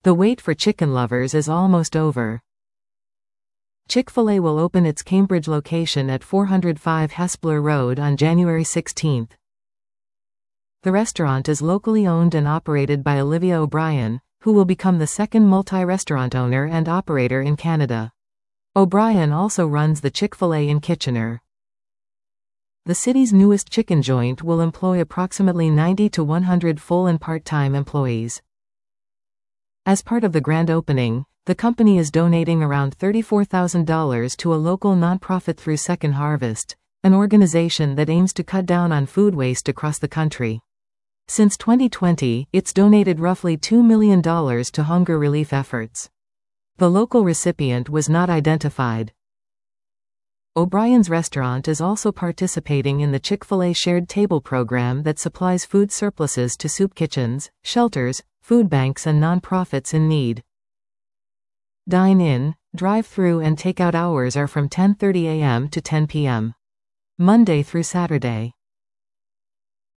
The wait for chicken lovers is almost over. Chick-fil-A will open its Cambridge location at 405 Hespeler Road on January 16. The restaurant is locally owned and operated by Olivia O'Brien, who will become the second multi-restaurant owner and operator in Canada. O'Brien also runs the Chick-fil-A in Kitchener. The city's newest chicken joint will employ approximately 90 to 100 full and part-time employees. As part of the grand opening, the company is donating around $34,000 to a local nonprofit through Second Harvest, an organization that aims to cut down on food waste across the country. Since 2020, it's donated roughly $2 million to hunger relief efforts. The local recipient was not identified. O'Brien's restaurant is also participating in the Chick-fil-A Shared Table program that supplies food surpluses to soup kitchens, shelters, food banks and nonprofits in need. Dine-in, drive-through and take-out hours are from 10:30 a.m. to 10 p.m. Monday through Saturday.